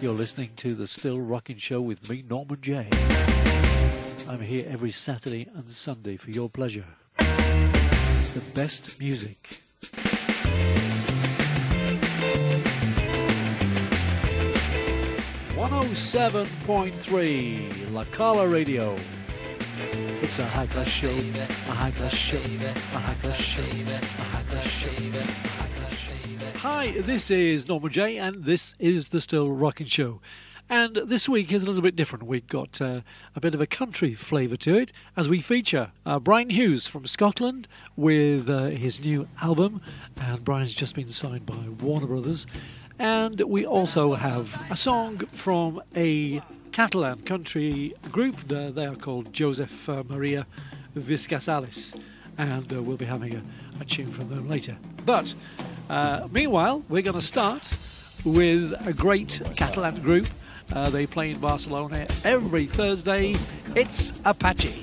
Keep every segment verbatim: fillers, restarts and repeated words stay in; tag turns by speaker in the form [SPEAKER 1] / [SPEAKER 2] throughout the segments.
[SPEAKER 1] You're listening to The Still Rocking Show with me, Norman J. I'm here every Saturday and Sunday for your pleasure. The best music. one oh seven point three La Cala Radio. It's a high-class show, a high-class show, a high-class show, a high-class show, a high-class show. Hi, this is Norman J, and this is The Still Rocking Show. And this week is a little bit different. We've got uh, a bit of a country flavour to it as we feature uh, Brian Hughes from Scotland with uh, his new album. And Brian's just been signed by Warner Brothers. And we also have a song from a Catalan country group. Uh, they are called Joseph uh, Maria Viscasales. And uh, we'll be having a, a tune from them later. But uh, meanwhile, we're going to start with a great Catalan group. Uh, they play in Barcelona every Thursday. It's Apache.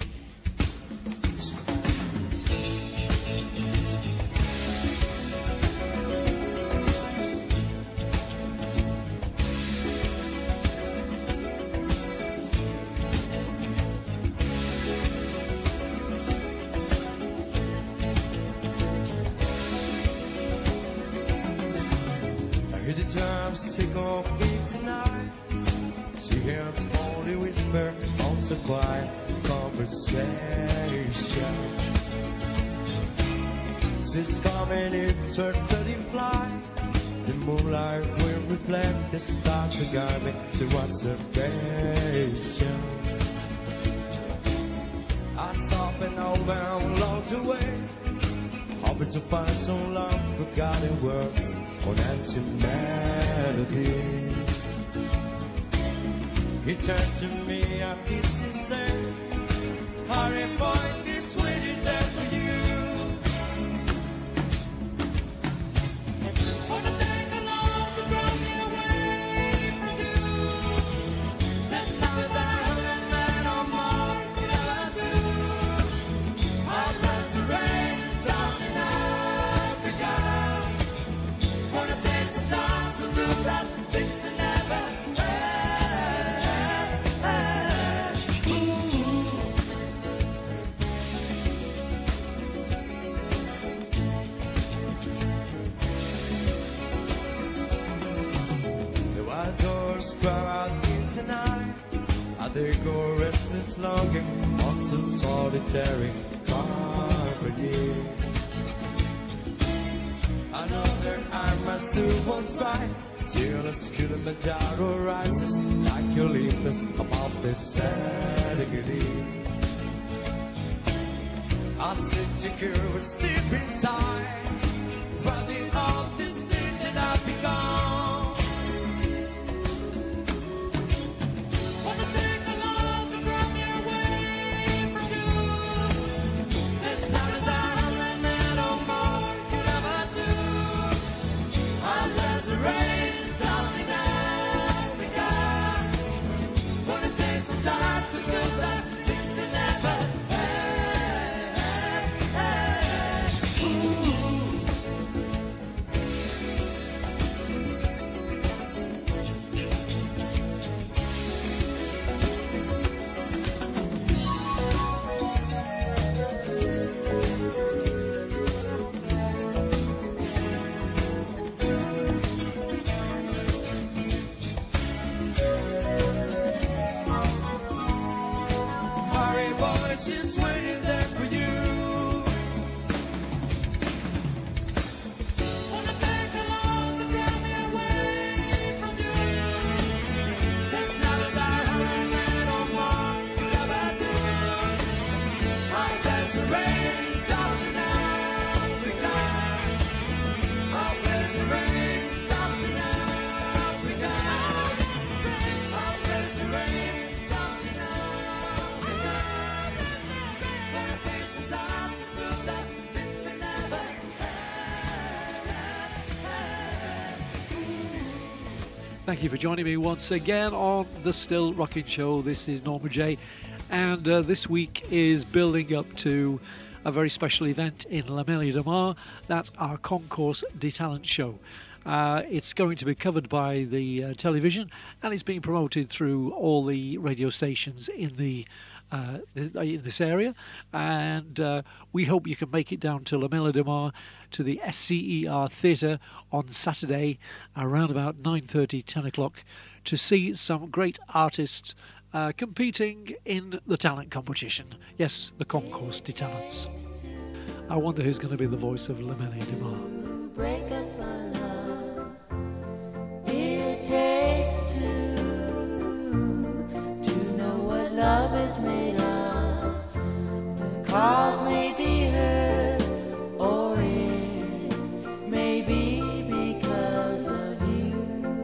[SPEAKER 2] I hear the drums take off beat tonight. She hears only whisper, also quiet conversation. She's coming, it's her thirty flight. The moonlight will reflect the stars to guide me to observation. I stop and over and long to wait, hoping to find some long forgotten words on ancient melodies. He turned to me and kissed his said, hurry boy, this waiting there for you. Wanna take along to draw me away from you. That's not a darling man or more could ever do. I'd love to rain stars in Africa. Wanna take some time to do that things that never they go restless longing on some solitary harmony. Another arm must do what's right till as Kilimanjaro rises like Olympus above the Serengeti. I sit secure with deep inside, fuzzy of this thing that I've become.
[SPEAKER 1] Thank you for joining me once again on The Still Rocking Show. This is Norman J, and uh, this week is building up to a very special event in La Mêlée de Mar. That's our Concours des Talents show. Uh, it's going to be covered by the uh, television, and it's being promoted through all the radio stations in the uh, in this area. And uh, we hope you can make it down to La Mela de Mar to the S C E R Theatre on Saturday around about nine thirty, ten o'clock to see some great artists uh, competing in the talent competition. Yes, the Concours des Talents. I wonder who's going to be the voice of La Mela de Mar.
[SPEAKER 3] Break up a love. It takes two to know what love is made of. The cause may be hers, or it may be because of you.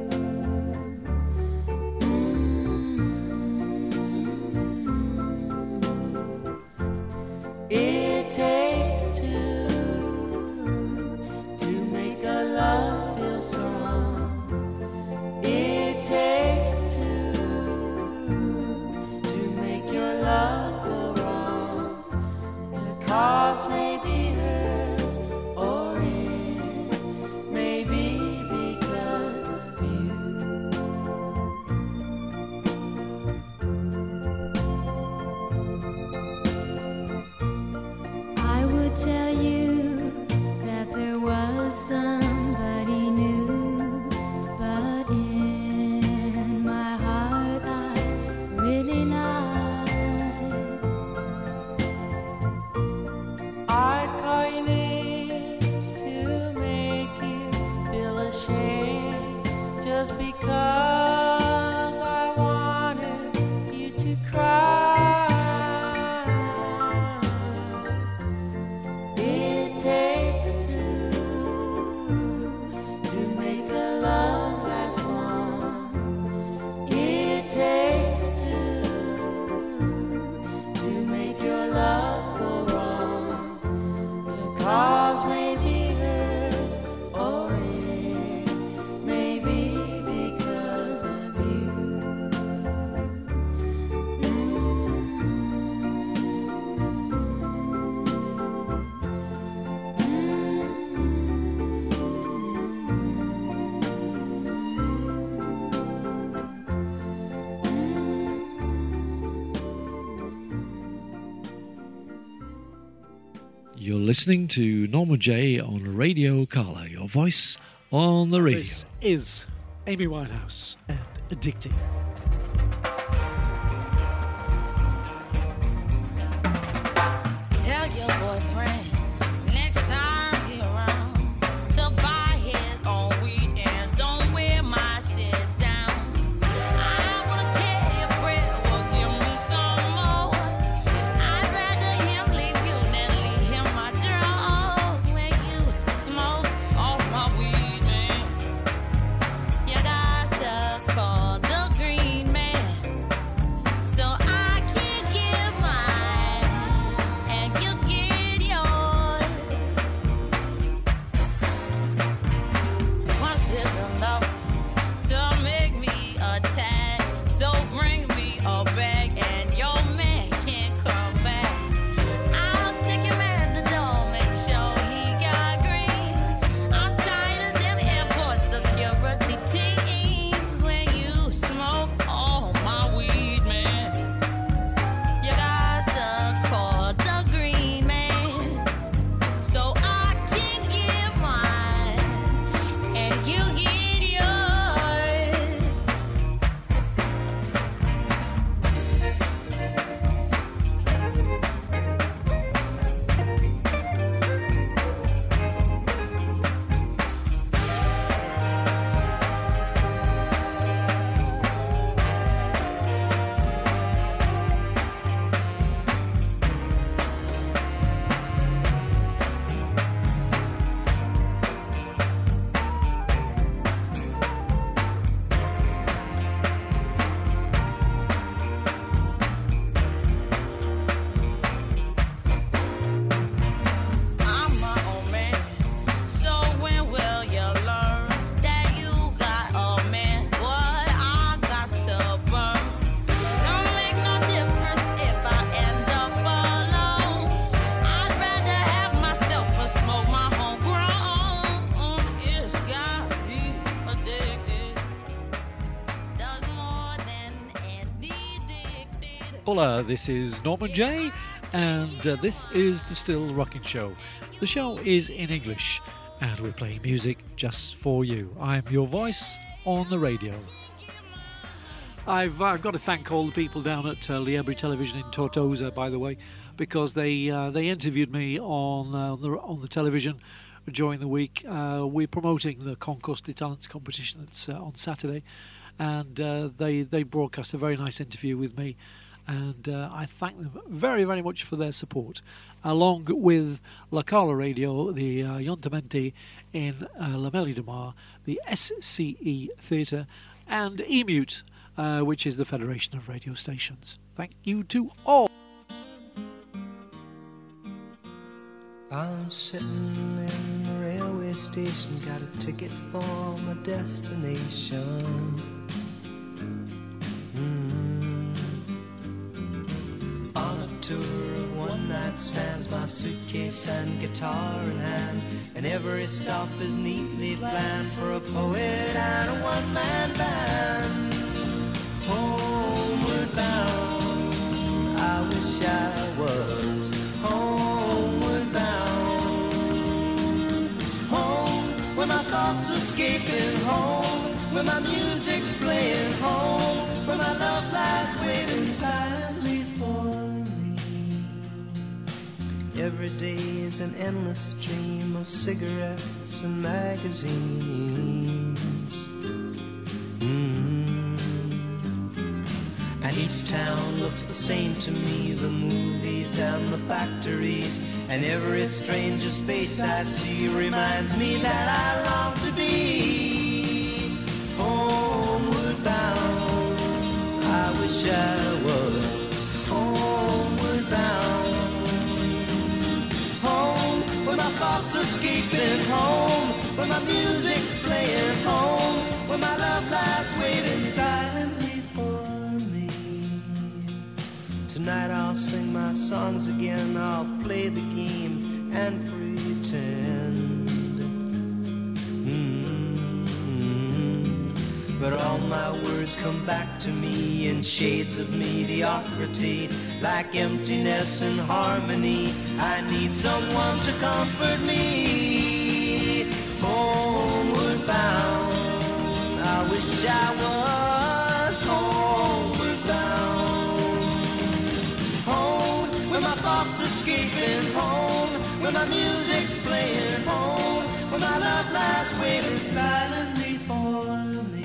[SPEAKER 3] Mm-hmm. It takes two to make a love feel strong. It takes two to make your love go wrong. The cause may be hers, or it may be because of you. I would tell you that there was somebody new, but in my heart I really lied. I'd call your names to make you feel ashamed, just because I wanted you to cry. It takes two to make a love last long. It takes two to make your love go wrong. The cause may be hers, or it may be because of you.
[SPEAKER 1] You're listening to Norma J on Radio Carla, your voice on the radio. This is Amy Winehouse and Addicting.
[SPEAKER 4] Tell your boyfriend next time he around to buy his own weed and don't wear my shit down. I wouldn't care if Fred will give me some more. I'd rather him leave you than leave him my drug. When you smoke all my weed, man, you got to call the green man. So I can give mine and you get yours. Once is enough to make me attack. So bring me a bag and your man can't come back. I'll take him at the door, make sure he got green. I'm tighter than airport security teams. When you smoke all my weed, man, you got to call the green man. So I can give mine and you get yours.
[SPEAKER 1] Hola, this is Norman J, and uh, this is the Still Rocking Show. The show is in English, and we're playing music just for you. I'm your voice on the radio. I've uh, got to thank all the people down at uh, Liebri Television in Tortosa, by the way, because they uh, they interviewed me on uh, on, the, on the television during the week. Uh, we're promoting the Concours de Talents competition that's uh, on Saturday, and uh, they they broadcast a very nice interview with me. And uh, I thank them very, very much for their support, along with La Carla Radio, the uh, Ayuntamiento in uh, Lamelli de Mar, the S C E Theatre, and E Mute, uh, which is the Federation of Radio Stations. Thank you to all.
[SPEAKER 5] I'm sitting in the railway station, got a ticket for my destination. On a tour of one-night stands, my suitcase and guitar in hand, and every stop is neatly planned for a poet and a one-man band. Homeward bound, I wish I was homeward bound. Home, where my thoughts escaping, home, where my music's playing, home, where my love lies waiting silently for me. Every day is an endless stream of cigarettes and magazines. Mm. And each town looks the same to me, the movies and the factories, and every stranger space I see reminds me that I long to be homeward bound. I wish I was homeward bound. Home, where my thoughts escaping, home, where my music's playing, home, where my love lies waiting silently for me. Tonight I'll sing my songs again, I'll play the game and pretend. Mm-hmm. But all my words come back to me in shades of mediocrity, like emptiness and harmony. I need someone to comfort me. Homeward bound, I wish I was homeward bound. Home, where my thoughts escaping, home, where my music's playing, home, where my love lies waiting silently for me.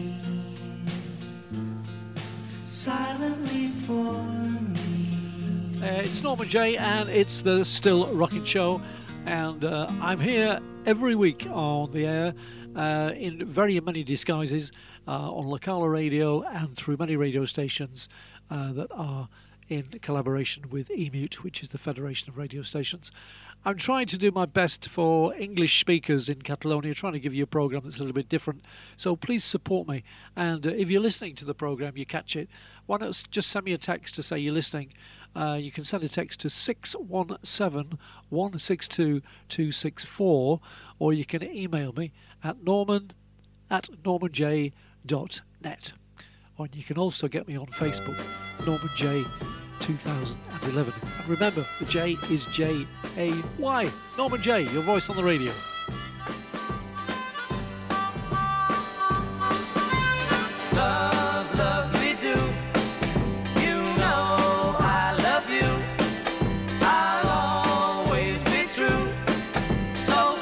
[SPEAKER 5] Silently for me.
[SPEAKER 1] Uh, it's Norman J, and it's the Still Rocking Show, and uh, I'm here every week on the air uh, in very many disguises uh, on La Carla Radio and through many radio stations uh, that are in collaboration with E Mute, which is the Federation of Radio Stations. I'm trying to do my best for English speakers in Catalonia, trying to give you a program that's a little bit different. So please support me. And uh, if you're listening to the program, you catch it, why not just send me a text to say you're listening. Uh, you can send a text to six one seven, one six two, two six four, or you can email me at norman at norman j dot net. Or you can also get me on Facebook, Norman J two thousand eleven. And remember, the J is J A Y. Norman J, your voice on the radio.
[SPEAKER 5] Love, love me do. You know I love you. I'll always be true. So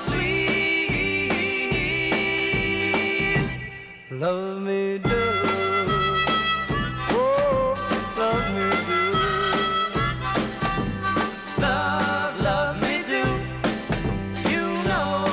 [SPEAKER 5] please, love me do. Oh, love me do. Love, love me do. You know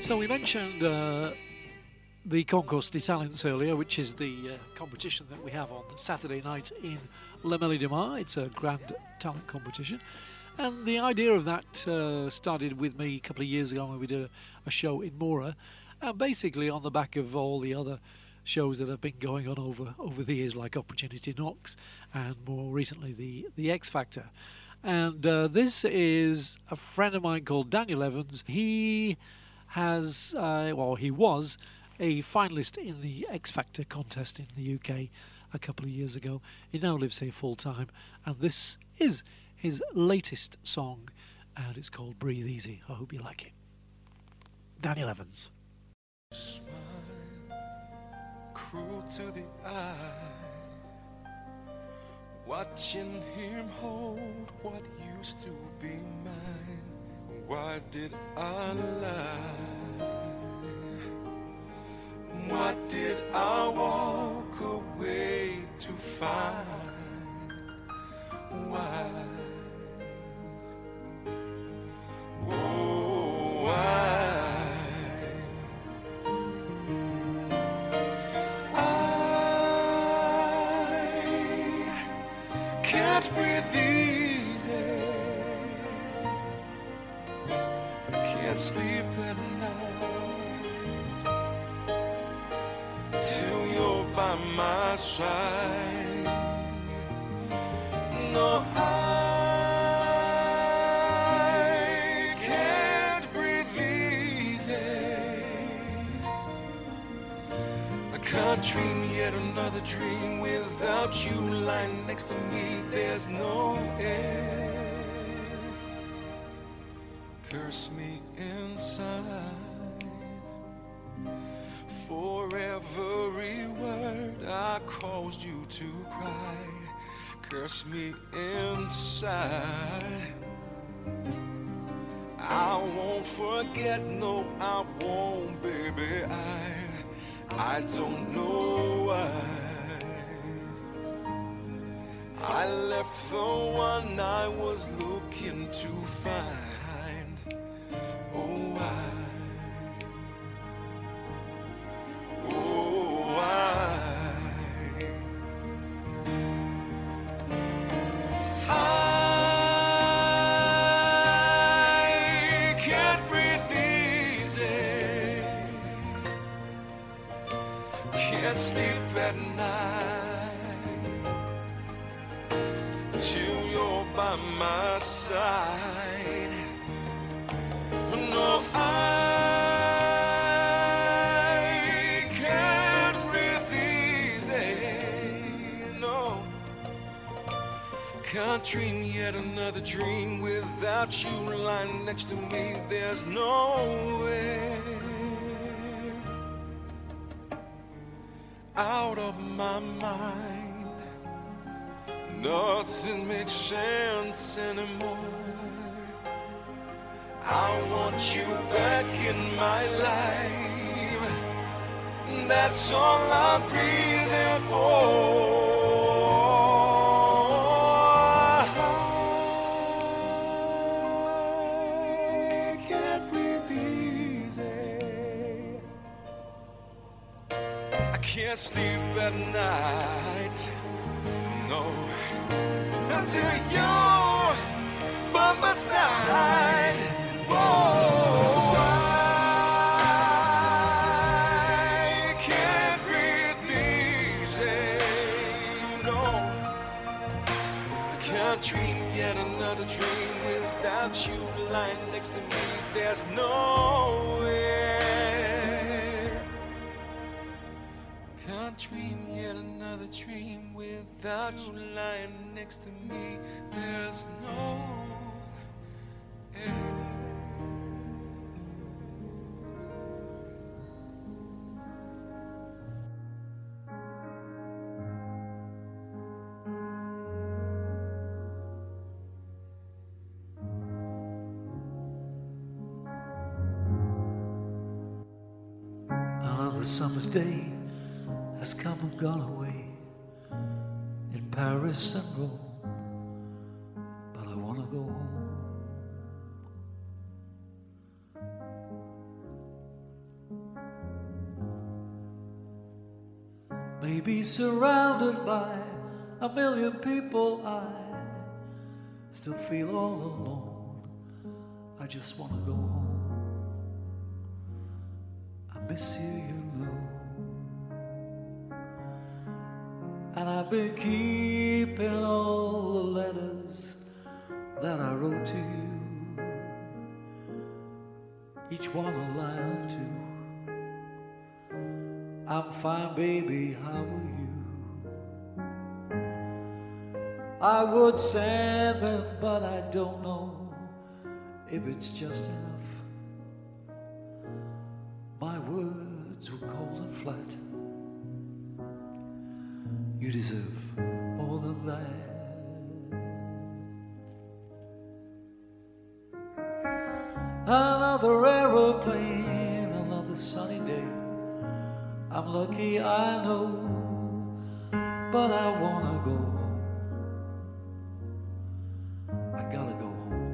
[SPEAKER 1] So we mentioned uh, the Concours des Talents earlier, which is the uh, competition that we have on Saturday night in Le Mêlée de Mar. It's a grand talent competition. And the idea of that uh, started with me a couple of years ago when we did a, a show in Mora. And basically on the back of all the other shows that have been going on over, over the years, like Opportunity Knocks and more recently the, the X Factor. And uh, this is a friend of mine called Daniel Evans. He has, uh, well, he was a finalist in the X Factor contest in the U K a couple of years ago. He now lives here full time, and this is his latest song, and it's called Breathe Easy. I hope you like it. Daniel Evans.
[SPEAKER 6] Smile, cruel to the eye, watching him hold what used to be mine. Why did I lie? What did I walk away to find? Why? Oh, why? I can't breathe easy, can't sleep at night till you're by my side. No, I can't breathe easy. I can't dream yet another dream without you lying next to me. There's no air. Curse me inside for every word I caused you to cry. Curse me inside. I won't forget, no, I won't, baby. I, I don't know why I left the one I was looking to find. Oh, why? Oh, why? I can't breathe easy, can't sleep at night till you're by my side. No, I can't breathe easy. No, can't dream yet another dream without you lying next to me. There's no way out of my mind. Nothing makes sense anymore. I want you back in my life. That's all I'm breathing for. I can't breathe easy. I can't sleep at night. No, until you're by my side. Oh, I can't breathe easy. No, I can't dream yet another dream without you lying next to me. There's no way. Can't dream yet another dream without you lying next to me. There's no way.
[SPEAKER 1] Another summer's day has come and gone away in Paris and Rome, but I want to go home. Maybe surrounded by a million people, I still feel all alone. I just wanna go home. I miss you, you know. And I've been keeping all the letters that I wrote to you, each one a line or two. I'm fine, baby, how are you? I would send them, but I don't know if it's just enough. My words were cold and flat. You deserve more than that. Another aeroplane, another sunny day. I'm lucky, I know, but I wanna go home. I gotta go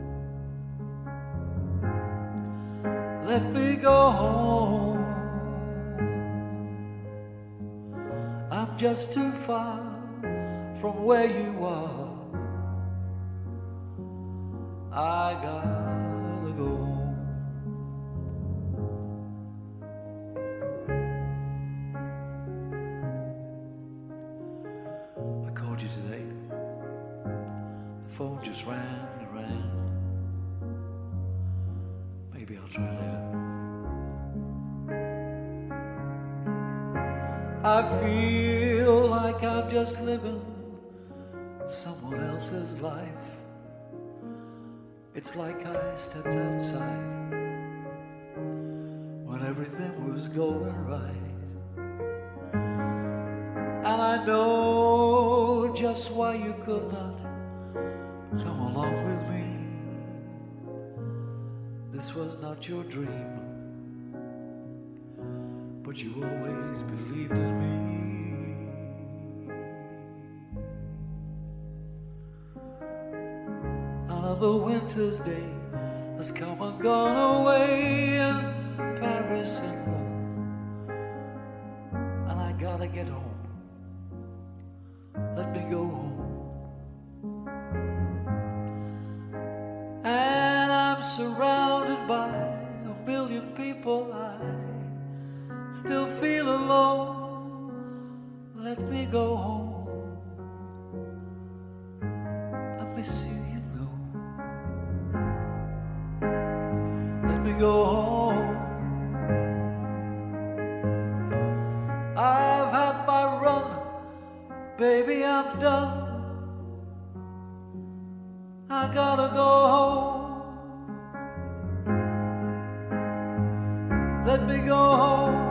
[SPEAKER 1] home. Let me go home. I'm just too far from where you are. I gotta go home. I called you today. The phone just rang and rang. Maybe I'll try later. I feel like I'm just living someone else's life. It's like I stepped outside when everything was going right. And I know just why you could not come along with me. This was not your dream, but you always believed in me. Another winter's day has come and gone away in Paris and Rome, and I gotta get home. Let me go home. And I'm surrounded by a million people. I still feel alone. Let me go home. I miss you, you know. Let me go home. I've had my run, baby, I'm done. I gotta go home. Let me go home.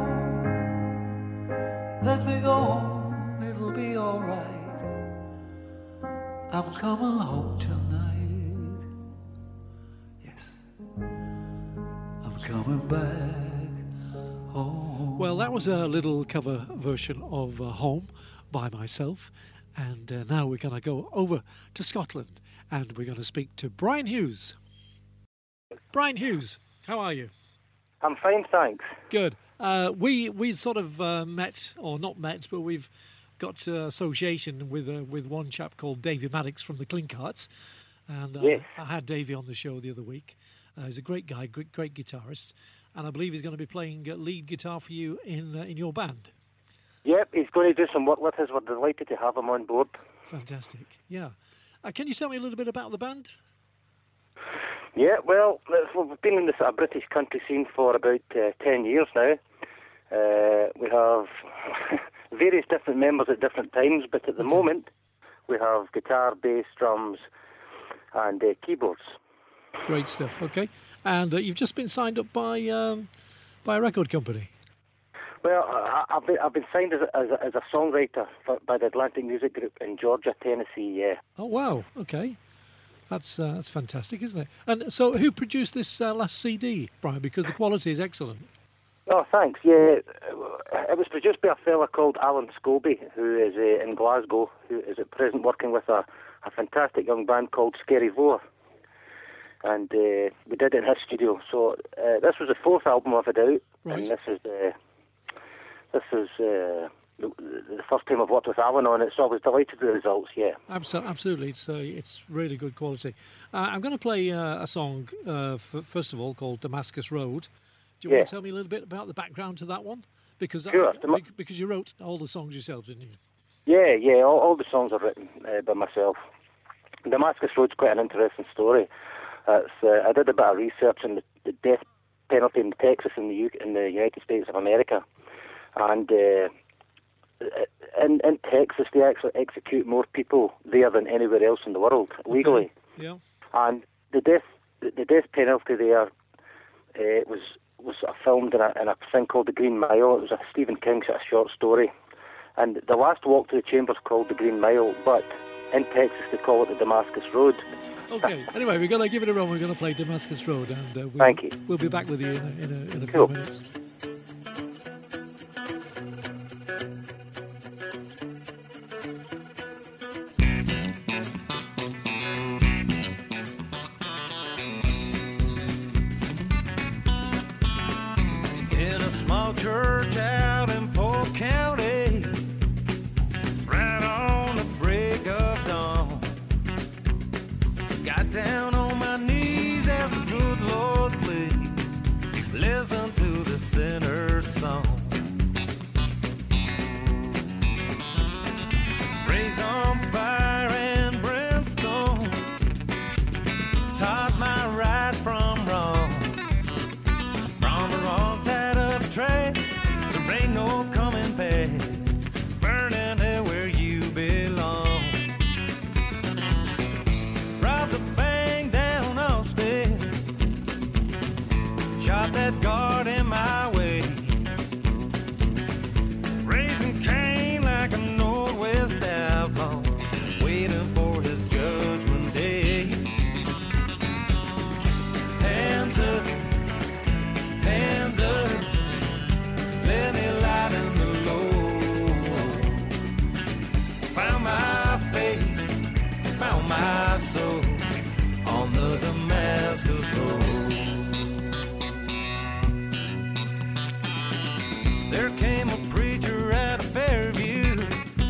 [SPEAKER 1] Let me go home, it'll be alright. I'm coming home tonight. Yes, I'm coming back home.
[SPEAKER 7] Well, that was a little cover version of uh, Home by myself. And uh, now we're going to go over to Scotland and we're going to speak to Brian Hughes. Brian Hughes, how are you?
[SPEAKER 8] I'm fine, thanks.
[SPEAKER 7] Good. Uh, we we sort of uh, met, or not met, but we've got uh, association with uh, with one chap called Davy Maddox from the Clinkarts, and uh,
[SPEAKER 8] Yes.
[SPEAKER 7] I had Davy on the show the other week. Uh, he's a great guy, great, great guitarist, and I believe he's going to be playing uh, lead guitar for you in uh, in your band.
[SPEAKER 8] Yep, he's going to do some work with us. We're delighted to have him on board.
[SPEAKER 7] Fantastic. Yeah. Uh, can you tell me a little bit about the band?
[SPEAKER 8] Yeah, well, we've been in the sort of British country scene for about uh, ten years now. Uh, we have various different members at different times, but at the
[SPEAKER 7] Okay.
[SPEAKER 8] moment we have guitar, bass, drums, and uh, keyboards.
[SPEAKER 7] Great stuff. Okay. And uh, you've just been signed up by um, by a record company.
[SPEAKER 8] Well, I, I've been I've been signed as a, as a, as a songwriter for, by the Atlantic Music Group in Georgia, Tennessee. Yeah.
[SPEAKER 7] Oh wow. Okay. That's uh, that's fantastic, isn't it? And so, who produced this uh, last C D, Brian? Because the quality is excellent.
[SPEAKER 8] Oh, thanks. Yeah, it was produced by a fella called Alan Scobie, who is uh, in Glasgow, who is at present working with a, a fantastic young band called Scary Voar. And uh, we did it in his studio. So uh, this was the fourth album I've had out,
[SPEAKER 7] Right.
[SPEAKER 8] and this is uh, this is uh, the, the first time I've worked with Alan on it, so I was delighted with the results. Yeah.
[SPEAKER 7] Abso- Absolutely, it's uh, it's really good quality. Uh, I'm going to play uh, a song uh, f- first of all called Damascus Road. Do you
[SPEAKER 8] Yeah.
[SPEAKER 7] want to tell me a little bit about the background to that one? Because
[SPEAKER 8] Sure.
[SPEAKER 7] I,
[SPEAKER 8] Dama-
[SPEAKER 7] bec- because you wrote all the songs yourself, didn't you?
[SPEAKER 8] Yeah, yeah. All, all the songs are written uh, by myself. Damascus Road's quite an interesting story. It's, uh, I did a bit of research on the, the death penalty in Texas in the U- in the United States of America, and uh, in in Texas they actually execute more people there than anywhere else in the world legally.
[SPEAKER 7] Okay. Yeah.
[SPEAKER 8] And the death the death penalty there uh, was was filmed in a, in a thing called The Green Mile. It was a Stephen King sort of short story, and the last walk to the chamber's called The Green Mile, but in Texas they call it the Damascus Road.
[SPEAKER 7] Okay. Anyway, we're going to give it a run. We're going to play Damascus Road, and uh, we'll,
[SPEAKER 8] Thank you.
[SPEAKER 7] We'll be back with you in a, in a, in a
[SPEAKER 8] Cool.
[SPEAKER 7] few minutes.
[SPEAKER 6] In a small church out in Polk County, right on the break of dawn, got down on my knees as the good Lord please listen to the sinner's song. Raised on fire and brimstone, taught my right from wrong. From the wrong side of the track, there ain't no coming back. Burning there where you belong. Robbed a bank down Austin, shot that guard in my way. Raising Cain like an old West outlaw, waiting for his judgment day. Hands up, hands up, let me lighten the load. Found my faith, found my soul on the Damascus Road. There came a preacher out of Fairview,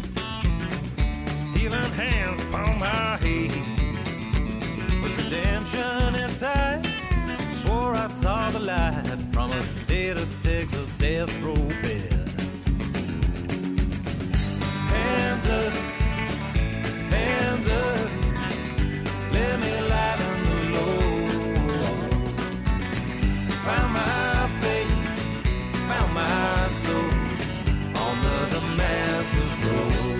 [SPEAKER 6] healing hands upon my head. With redemption inside, swore I saw the light from a state of Texas death row bed. Hands up, hands up, let me lighten the load. Found my faith, found my soul on the Damascus Road.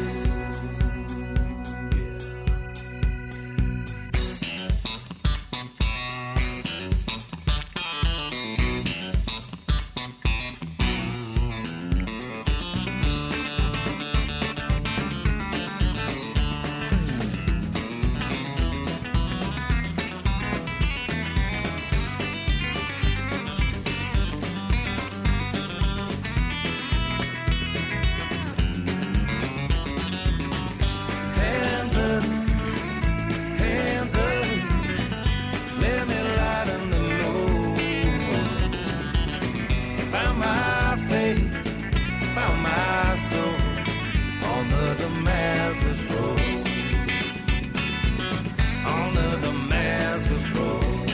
[SPEAKER 6] Hands up, hands up, let me lighten the load. Found my faith, found my soul on the Damascus Road. On the Damascus Road.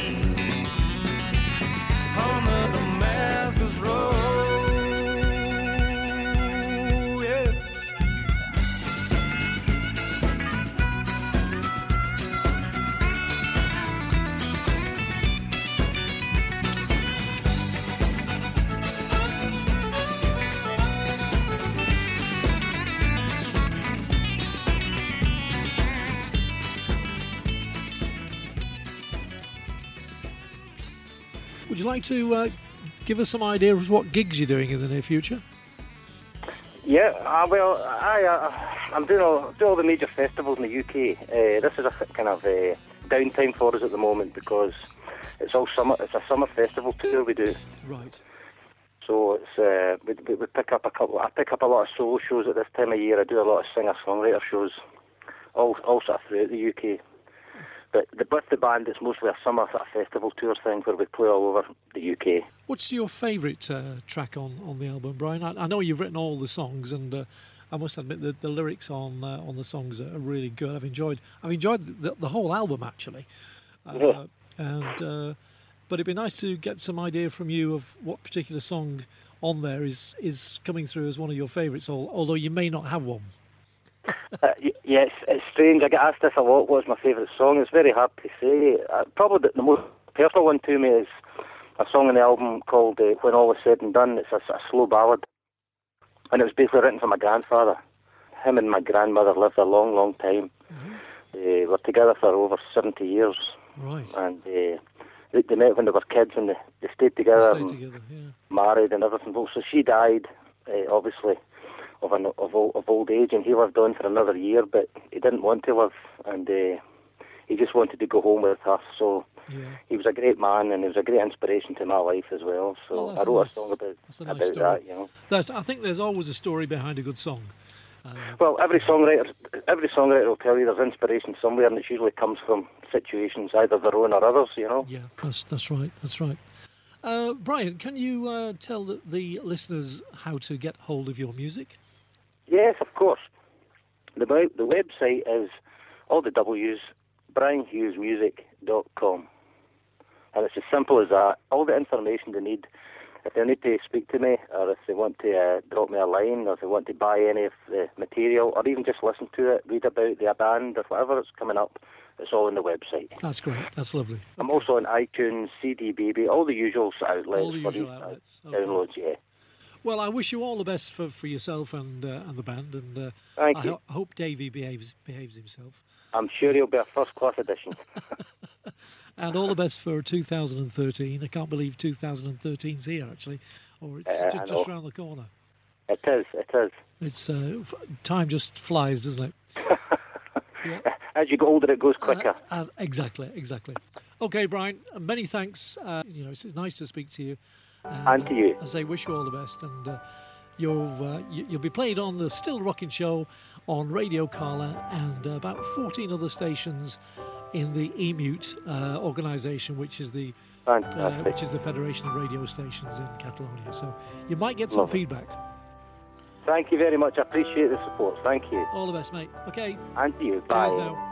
[SPEAKER 6] On the Damascus Road. Yeah.
[SPEAKER 7] Would you like to uh, give us some idea of what gigs you're doing in the near future?
[SPEAKER 8] Yeah, uh, well, I, uh, I'm doing all, doing all the major festivals in the U K. Uh, this is a kind of uh, downtime for us at the moment because it's all summer. It's a summer festival tour we do.
[SPEAKER 7] Right.
[SPEAKER 8] So it's uh, we, we we pick up a couple. I pick up a lot of solo shows at this time of year. I do a lot of singer-songwriter shows, all all sort of throughout the U K. But the, with the band, it's mostly a summer sort of festival tour thing where we play all over the U K.
[SPEAKER 7] What's your favourite uh, track on, on the album, Brian? I, I know you've written all the songs, and uh, I must admit that the lyrics on uh, on the songs are really good. I've enjoyed I've enjoyed the, the whole album actually. Uh,
[SPEAKER 8] Yeah.
[SPEAKER 7] And uh, but it'd be nice to get some idea from you of what particular song on there is is coming through as one of your favourites, al- although you may not have one.
[SPEAKER 8] Uh, y- yeah, it's, it's strange. I get asked this a lot. What's my favourite song? It's very hard to say. Uh, probably the, the most personal one to me is a song on the album called uh, When All Is Said and Done. It's a, a slow ballad. And it was basically written for my grandfather. Him and my grandmother lived a long, long time.
[SPEAKER 7] Mm-hmm.
[SPEAKER 8] They were together for over seventy years.
[SPEAKER 7] Right.
[SPEAKER 8] And uh, they, they met when they were kids, and they, they stayed together
[SPEAKER 7] Stay
[SPEAKER 8] and
[SPEAKER 7] together, yeah.
[SPEAKER 8] married and everything. Well, so she died, uh, obviously, of, an, of, old, of old age, and he lived on for another year, but he didn't want to live, and uh, he just wanted to go home with her. So
[SPEAKER 7] Yeah.
[SPEAKER 8] he was a great man, and he was a great inspiration to my life as well. So
[SPEAKER 7] Oh, that's
[SPEAKER 8] I
[SPEAKER 7] a
[SPEAKER 8] wrote
[SPEAKER 7] nice-
[SPEAKER 8] a song about,
[SPEAKER 7] that's a nice
[SPEAKER 8] about
[SPEAKER 7] story.
[SPEAKER 8] that, you know.
[SPEAKER 7] That's, I think there's always a story behind a good song. Uh,
[SPEAKER 8] Well, every songwriter, every songwriter will tell you there's inspiration somewhere, and it usually comes from situations, either their own or others, you know.
[SPEAKER 7] yeah, that's that's right. That's right. Uh, Brian, can you uh, tell the, the listeners how to get hold of your music?
[SPEAKER 8] Yes, of course. The web- the website is all the W's, brian hughes music dot com. And it's as simple as that. All the information they need. If they need to speak to me, or if they want to uh, drop me a line, or if they want to buy any of the material, or even just listen to it, read about the band, or whatever that's coming up, it's all on the website.
[SPEAKER 7] That's great. That's lovely.
[SPEAKER 8] I'm
[SPEAKER 7] Okay.
[SPEAKER 8] also on iTunes, C D Baby, all the usual outlets
[SPEAKER 7] All the
[SPEAKER 8] for
[SPEAKER 7] usual
[SPEAKER 8] these, uh,
[SPEAKER 7] outlets. Okay.
[SPEAKER 8] downloads, yeah.
[SPEAKER 7] Well, I wish you all the best for, for yourself and uh, and the band, and uh,
[SPEAKER 8] Thank
[SPEAKER 7] I
[SPEAKER 8] you.
[SPEAKER 7] ho- hope Davey behaves behaves himself.
[SPEAKER 8] I'm sure he'll be a first-class addition.
[SPEAKER 7] And all the best for two thousand thirteen. I can't believe two thousand thirteen's here, actually, or it's
[SPEAKER 8] Uh, I
[SPEAKER 7] just, just
[SPEAKER 8] know.
[SPEAKER 7] around the corner.
[SPEAKER 8] It is, it is.
[SPEAKER 7] It's uh, f- time just flies, doesn't it? Yeah.
[SPEAKER 8] As you get older, it goes quicker.
[SPEAKER 7] Uh, as, exactly, exactly. Okay, Brian. uh, Many thanks. Uh, you know, it's nice to speak to you.
[SPEAKER 8] And to you.
[SPEAKER 7] Uh, I say, wish you all the best, and uh, you'll uh, you, you'll be played on the Still Rocking Show on Radio Carla and uh, about fourteen other stations in the E M U T uh, organisation, which is the uh,
[SPEAKER 8] Fantastic.
[SPEAKER 7] which is the Federation of Radio Stations in Catalonia. So you might get some
[SPEAKER 8] Lovely.
[SPEAKER 7] feedback.
[SPEAKER 8] Thank you very much. I appreciate the support. Thank you.
[SPEAKER 7] All the best, mate. Okay.
[SPEAKER 8] And to you. Bye.
[SPEAKER 7] Cheers now.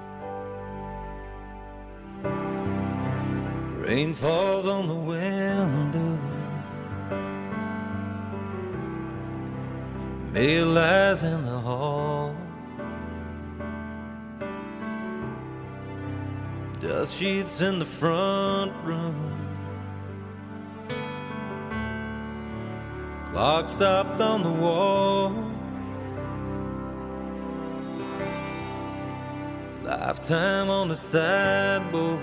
[SPEAKER 6] Rain falls on the window. Mail lies in the hall. Dust sheets in the front room. Clock stopped on the wall. Lifetime on the sideboard.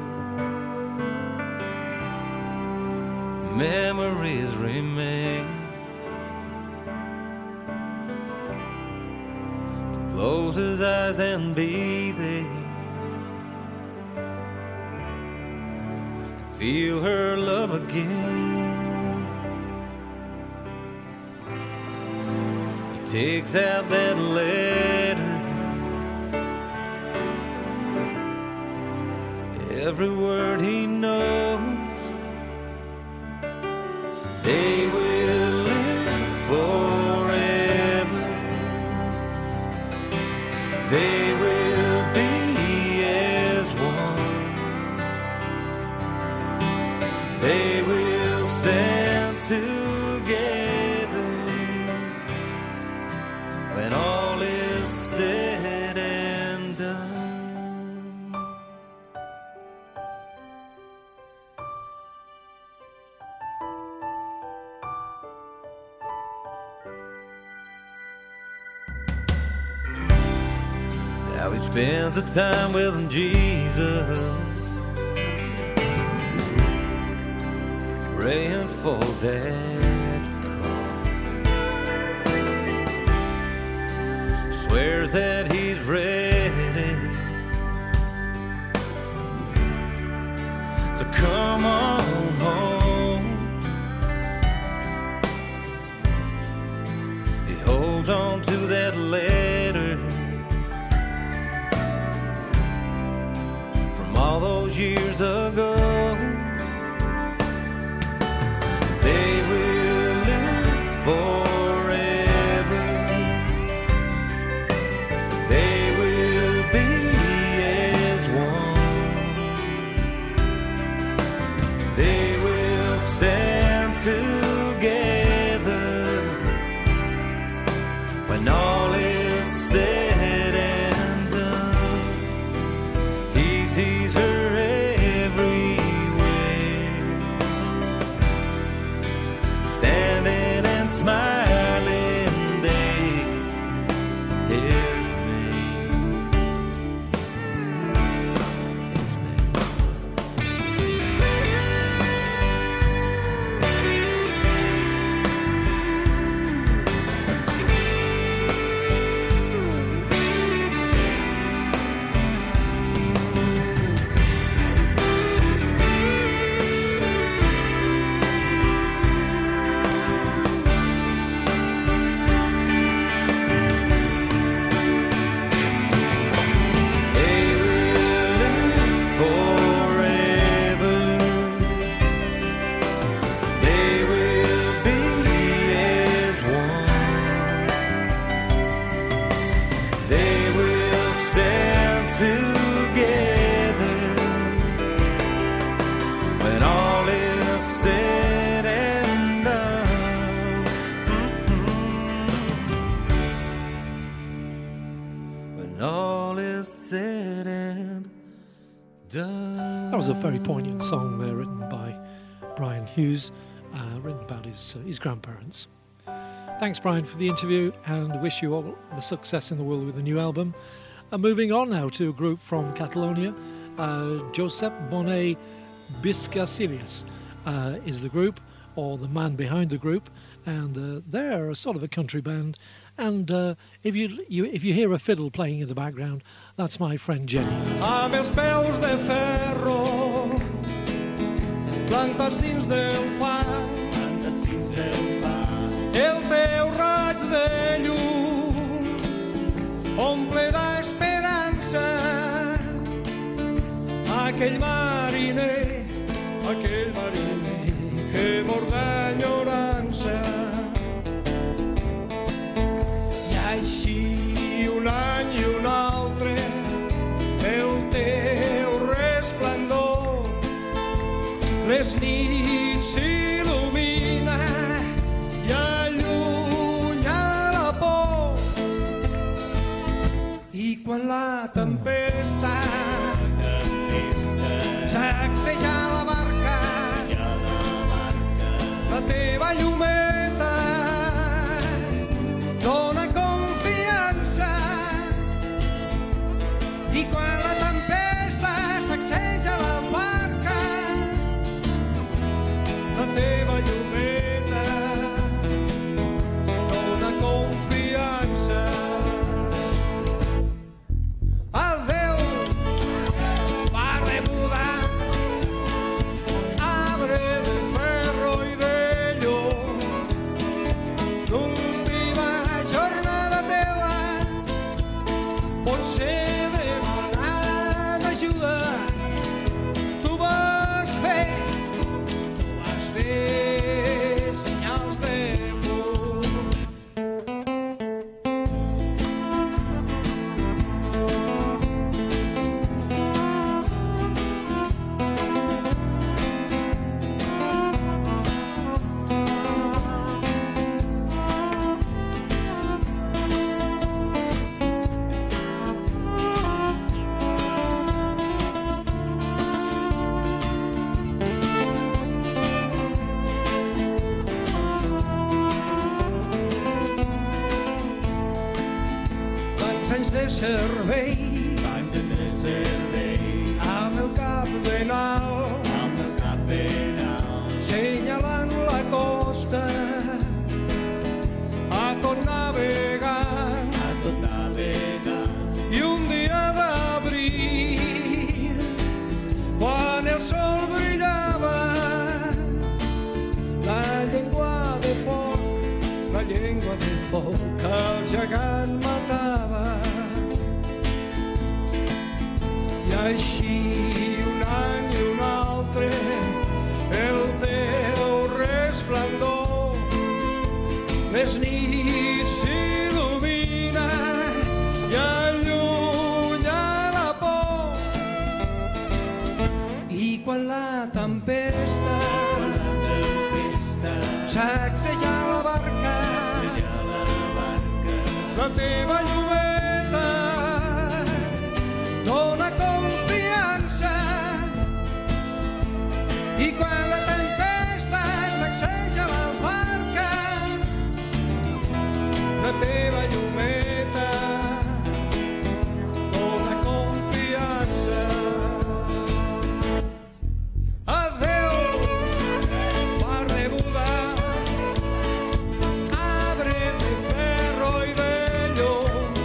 [SPEAKER 6] Memories remain. To close his eyes and be there. To feel her love again. He takes out that letter. Every word he knows. They will live forever. They will be as one. They will stand together when all is said and done. Now he spends the time with Jesus, praying for that call. Swears that he's ready to come on home. He holds on to that letter
[SPEAKER 7] was a very poignant song there, written by Brian Hughes, uh, written about his uh, his grandparents. Thanks, Brian, for the interview, and wish you all the success in the world with the new album. Uh, moving on now to a group from Catalonia, uh, Josep Bonet Biscasilias uh, is the group, or the man behind the group, and uh, they're a sort of a country band. And uh, if you, you if you hear a fiddle playing in the background, that's my friend Jenny.
[SPEAKER 2] Amb els peus de ferro, plantes dins del fang, el teu raig de llum omple d'esperança aquell mariner, aquell mariner que mor d'enyorança. I així un any i un altre el teu resplendor les nits s'il·lumina i allunya la por, i quan la tempesta sacseja la barca, la teva llumeta dona confiança, i quan la tempesta sacseja la barca, la teva llumeta dona confiança. Adéu, mar de Buda, arbre de ferro i de llum, l'última jornada teva pot ser demanant ajuda. Tu vas fer, tu vas fer senyals de fum. Tants anys de servei, tants anys de servei, amb el cap ben alt, amb el cap ben alt, senyalant la costa, a tot navegant, a tot navegant, i un dia d'abril, quan el sol brillava, la llengua de foc, la llengua de foc que el gegant matava. I així un any i un altre el teu resplendor les nits s'il·lumina i allunya la por, i quan la tempesta sacseja la barca, la teva llumeta dona confiança, i quan la tempesta sacseja la barca, la teva llumeta dona confiança. Adéu, mar de Buda, arbre de ferro i de llum,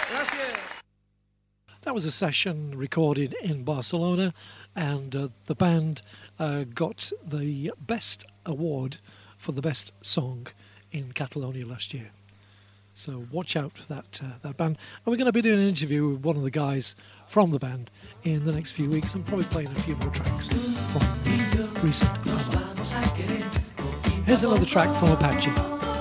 [SPEAKER 7] That was a session recorded in Barcelona, and uh, the band uh, got the best award for the best song in Catalonia last year. So watch out for that uh, that band. And we're going to be doing an interview with one of the guys from the band in the next few weeks, and probably playing a few more tracks from the recent album. Here's another track from Apache.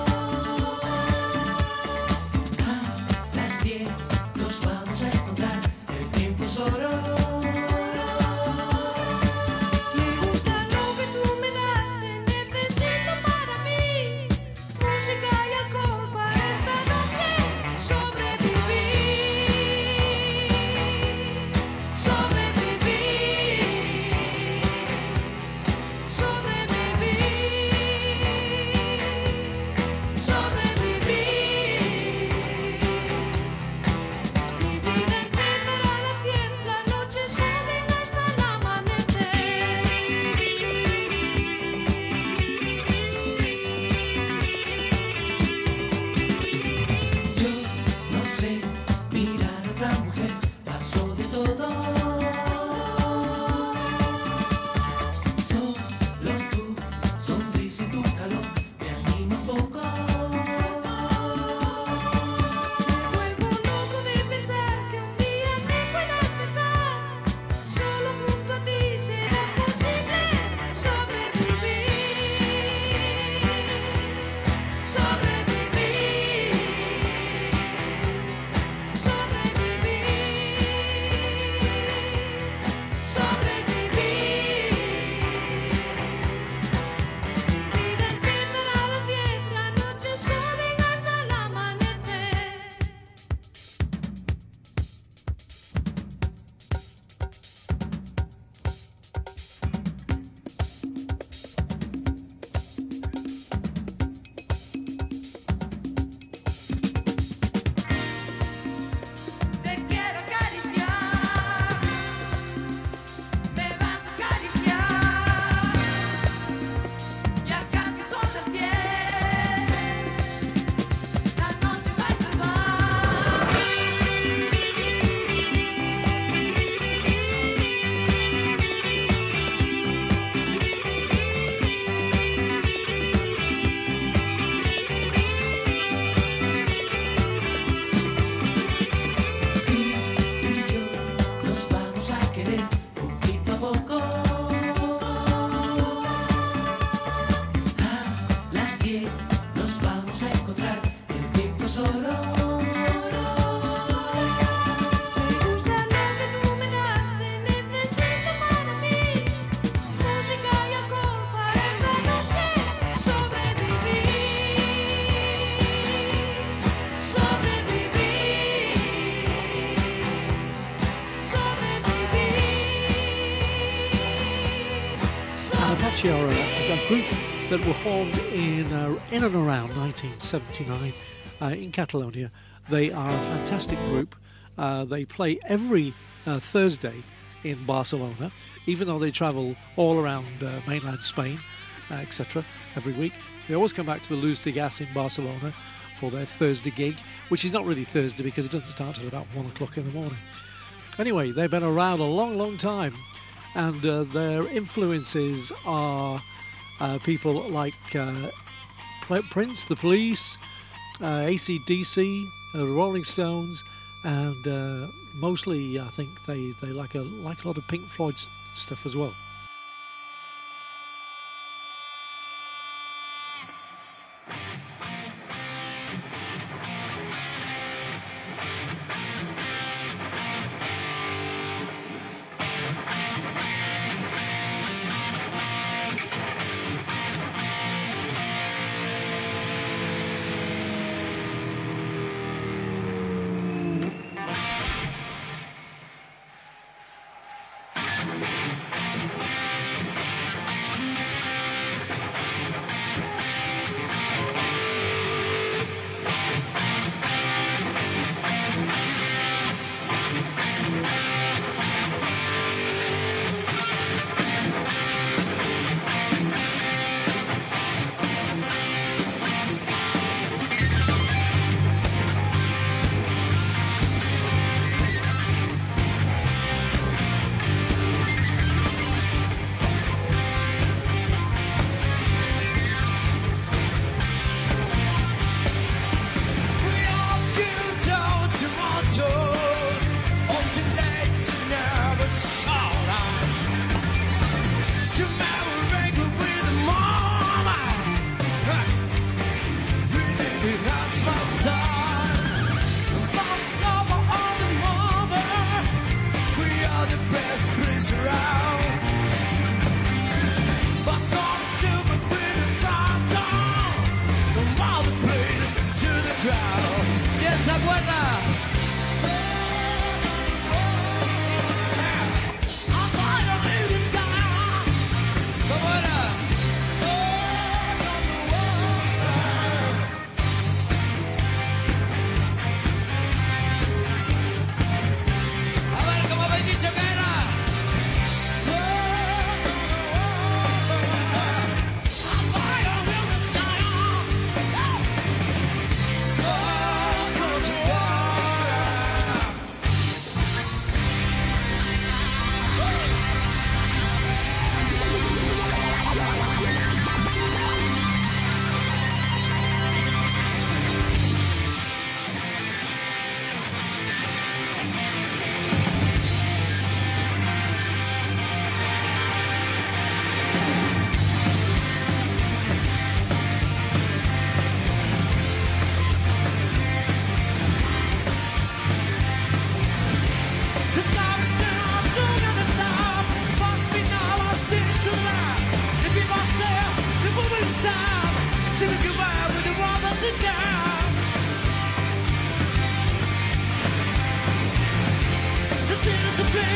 [SPEAKER 7] Apache are a, a group that were formed in uh, in and around nineteen seventy-nine uh, in Catalonia. They are a fantastic group. Uh, they play every uh, Thursday in Barcelona, even though they travel all around uh, mainland Spain, uh, et cetera every week. They always come back to the Luz de Gas in Barcelona for their Thursday gig, which is not really Thursday because it doesn't start until about one o'clock in the morning. Anyway, they've been around a long, long time, and uh, their influences are uh, people like uh, Prince, The Police, uh, A C D C, uh, Rolling Stones, and uh, mostly I think they, they like a like a lot of Pink Floyd stuff as well.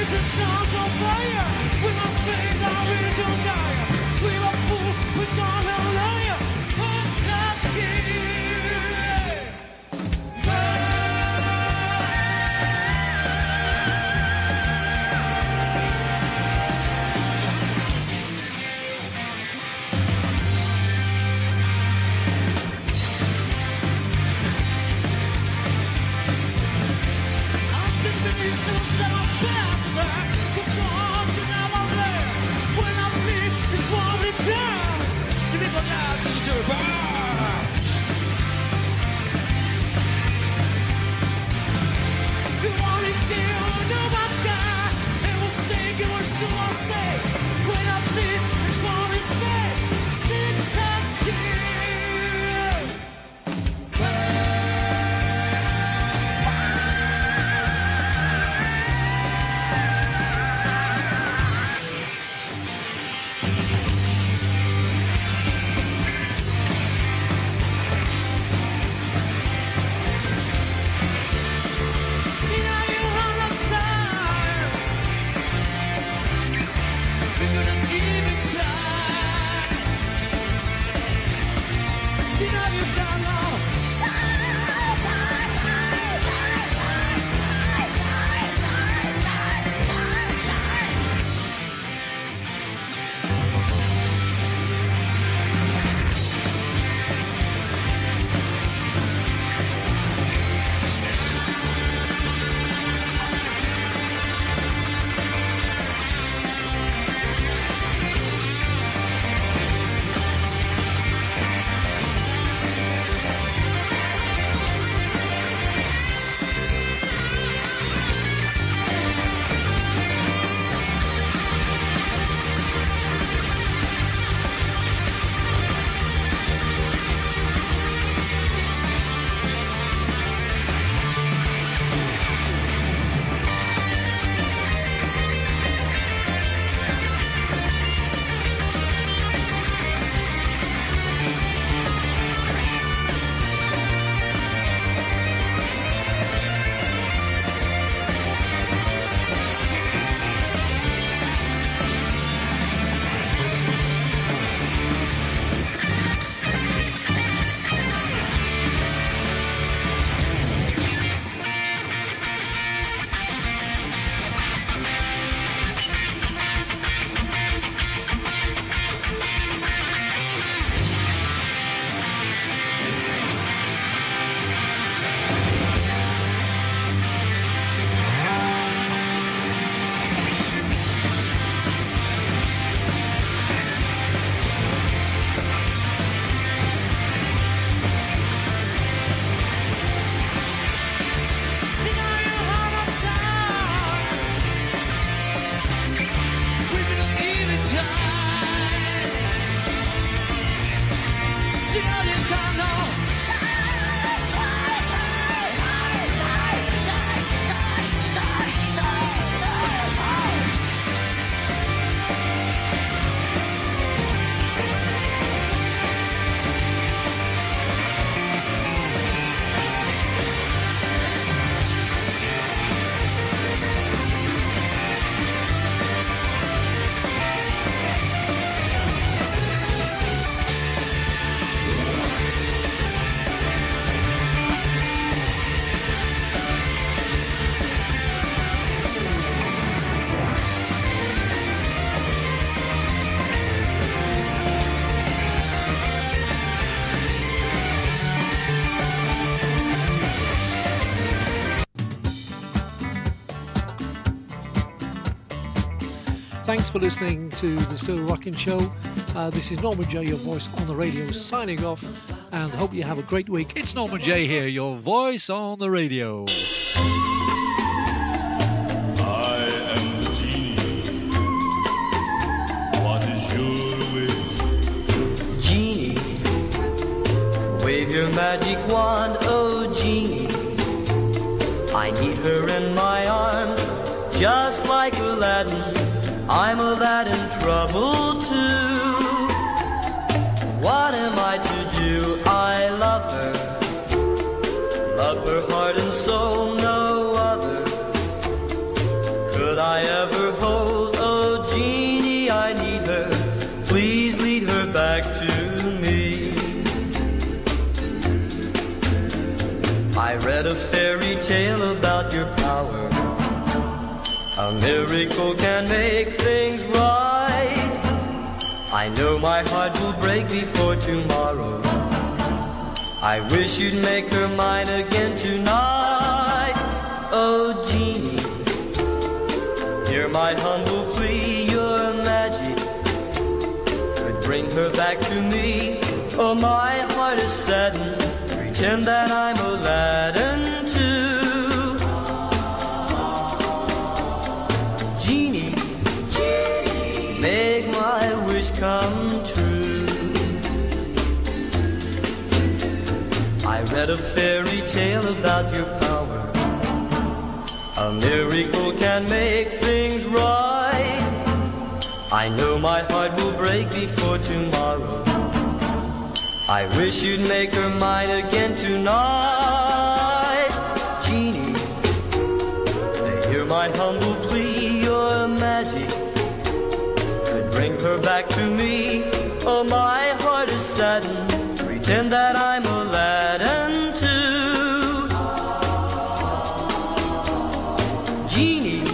[SPEAKER 7] Thanks for listening to the Still Rockin' Show. Uh, this is Norman J, your voice on the radio, signing off, and hope you have a great week. It's Norman J here, your voice on the radio.
[SPEAKER 9] I am the genie. What is your wish?
[SPEAKER 5] Genie, wave your magic wand, oh genie. I need her in my arms, just like Aladdin. I'm Aladdin, trouble too. What am I to do? I love her, love her heart and soul, no other could I ever I read a fairy tale about your power. A miracle can make things right. I know my heart will break before tomorrow. I wish you'd make her mine again tonight. Oh, genie, hear my humble plea. Your magic could bring her back to me. Oh, my heart is saddened. Pretend that I'm Aladdin too. Genie, genie, make my wish come true. I read a fairy tale about your power. A miracle can make things right. I know my heart will break before tomorrow. I wish you'd make her mine again tonight. Genie, hear my humble plea. Your magic could bring her back to me. Oh, my heart is saddened. Pretend that I'm Aladdin too. Genie,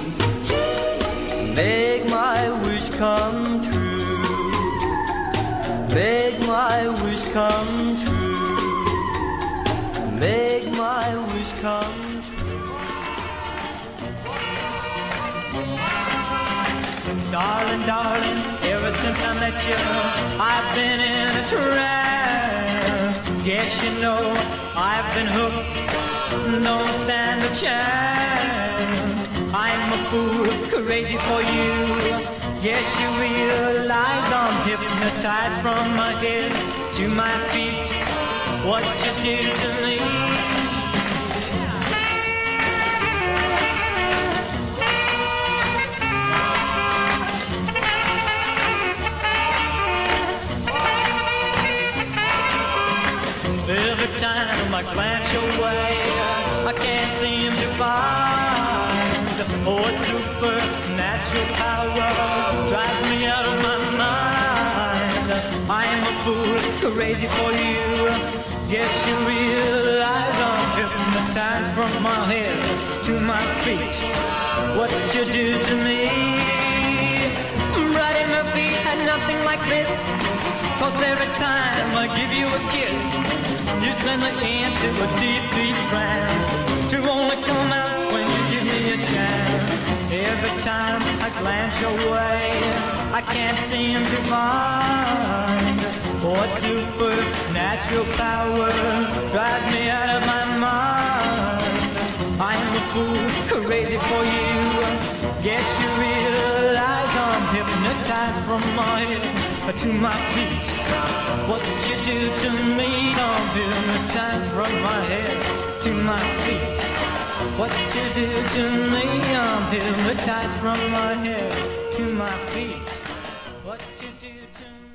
[SPEAKER 5] make my wish come true. Make my wish come true. Make my wish come true.
[SPEAKER 10] Darling, darling, ever since I met you, I've been in a trance. Yes, you know, I've been hooked, don't stand a chance. I'm a fool, crazy for you. Yes, you realize I'm hypnotized from my head to my feet. What you do to me? Every time I glance your way, I can't seem to find what supernatural power drives me out of my mind. I'm a fool, crazy for you. Yes, you realize I'm hypnotized from my head to my feet. What you do to me? Brighty Murphy had nothing like this. Cause every time I give you a kiss, you send me into a deep, deep trance, to only come out when you give me a chance. Every time I glance your way, I can't seem to find what supernatural power drives me out of my mind. I'm a fool, crazy for you. Yes, you realize I'm hypnotized from my head to my feet. What you do to me, I'm hypnotized from my head to my feet. What you do to me, I'm hypnotized from my head to my feet. What you do to me.